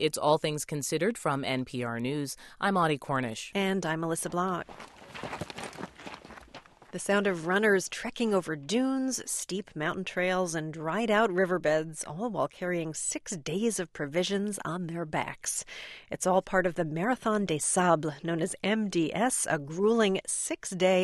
It's All Things Considered from NPR News. I'm Audie Cornish. And I'm Melissa Block. The sound of runners trekking over dunes, steep mountain trails, and dried-out riverbeds, all while carrying 6 days of provisions on their backs. It's all part of the Marathon des Sables, known as MDS, a grueling 6-day,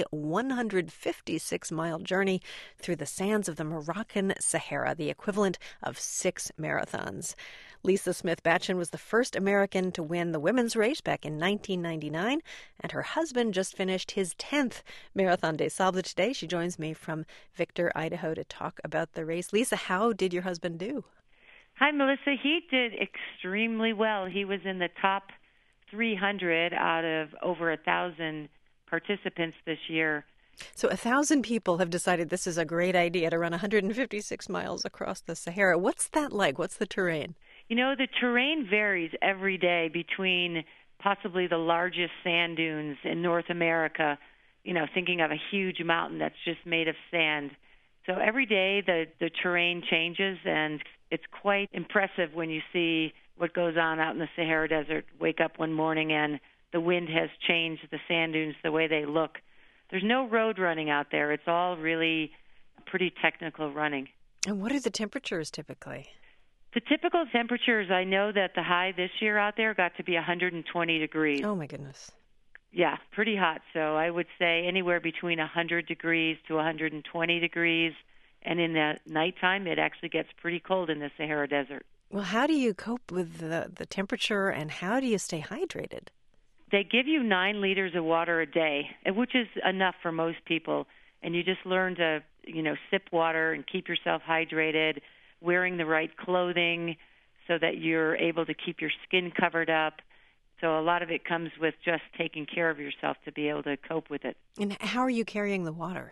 156-mile journey through the sands of the Moroccan Sahara, the equivalent of 6 marathons. Lisa Smith Batchen was the first American to win the women's race back in 1999, and her husband just finished his 10th Marathon des Sables today. She joins me from Victor, Idaho, to talk about the race. Lisa, how did your husband do? Hi, Melissa. He did extremely well. He was in the top 300 out of over 1,000 participants this year. So 1,000 people have decided this is a great idea to run 156 miles across the Sahara. What's that like? What's the terrain? You know, the terrain varies every day between possibly the largest sand dunes in North America, you know, thinking of a huge mountain that's just made of sand. So every day the terrain changes, and it's quite impressive when you see what goes on out in the Sahara Desert. Wake up one morning and the wind has changed the sand dunes, the way they look. There's no road running out there. It's all really pretty technical running. And what are the temperatures typically? The typical temperatures, I know that the high this year out there got to be 120 degrees. Oh, my goodness. Yeah, pretty hot. So I would say anywhere between 100 degrees to 120 degrees. And in the nighttime, it actually gets pretty cold in the Sahara Desert. Well, how do you cope with the temperature, and how do you stay hydrated? They give you 9 liters of water a day, which is enough for most people. And you just learn to, sip water and keep yourself hydrated, wearing the right clothing so that you're able to keep your skin covered up. So a lot of it comes with just taking care of yourself to be able to cope with it. And how are you carrying the water?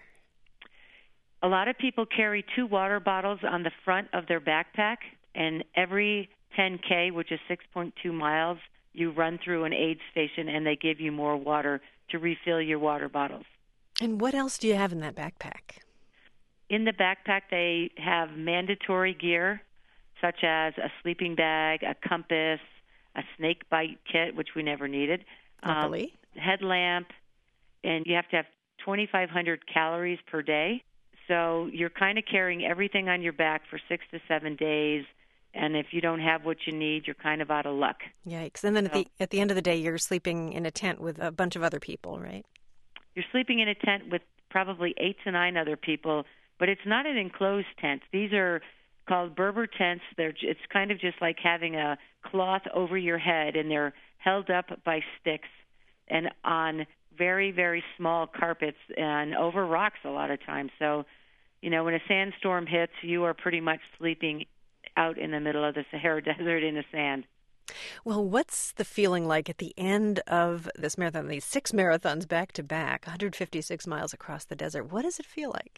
A lot of people carry 2 water bottles on the front of their backpack, and every 10K, which is 6.2 miles, you run through an aid station and they give you more water to refill your water bottles. And what else do you have in that backpack? In the backpack, they have mandatory gear, such as a sleeping bag, a compass, a snake bite kit, which we never needed, headlamp, and you have to have 2,500 calories per day. So you're kind of carrying everything on your back for 6 to 7 days, and if you don't have what you need, you're kind of out of luck. Yikes. And then at the end of the day, you're sleeping in a tent with a bunch of other people, right? You're sleeping in a tent with probably 8 to 9 other people, but it's not an enclosed tent. These are called Berber tents. It's kind of just like having a cloth over your head, and they're held up by sticks and on very, very small carpets and over rocks a lot of times. So, when a sandstorm hits, you are pretty much sleeping out in the middle of the Sahara Desert in the sand. Well, what's the feeling like at the end of this marathon, these 6 marathons back to back, 156 miles across the desert? What does it feel like?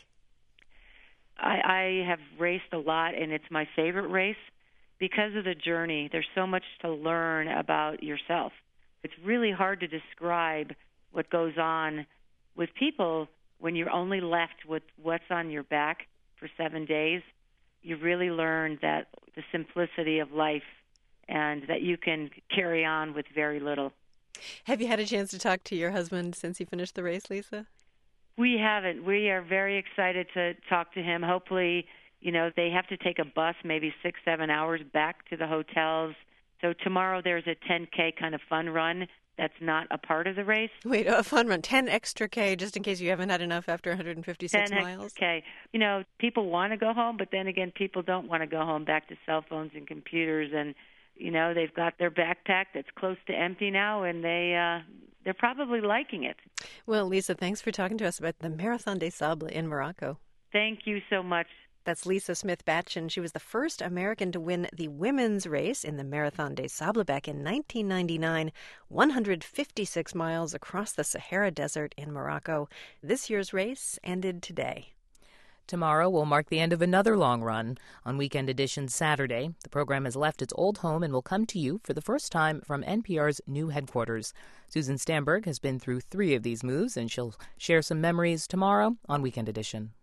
I have raced a lot, and it's my favorite race because of the journey. There's so much to learn about yourself. It's really hard to describe what goes on with people when you're only left with what's on your back for 7 days. You really learn that the simplicity of life and that you can carry on with very little. Have you had a chance to talk to your husband since he finished the race, Lisa? We haven't. We are very excited to talk to him. Hopefully, they have to take a bus maybe 6-7 hours back to the hotels. So tomorrow there's a 10K kind of fun run that's not a part of the race. Wait, a fun run, 10 extra K just in case you haven't had enough after 156 10 miles? Extra K. People want to go home, but then again, people don't want to go home back to cell phones and computers. And, they've got their backpack that's close to empty now, and they're probably liking it. Well, Lisa, thanks for talking to us about the Marathon des Sables in Morocco. Thank you so much. That's Lisa Smith Batchen. She was the first American to win the women's race in the Marathon des Sables back in 1999, 156 miles across the Sahara Desert in Morocco. This year's race ended today. Tomorrow will mark the end of another long run. On Weekend Edition Saturday, the program has left its old home and will come to you for the first time from NPR's new headquarters. Susan Stamberg has been through 3 of these moves, and she'll share some memories tomorrow on Weekend Edition.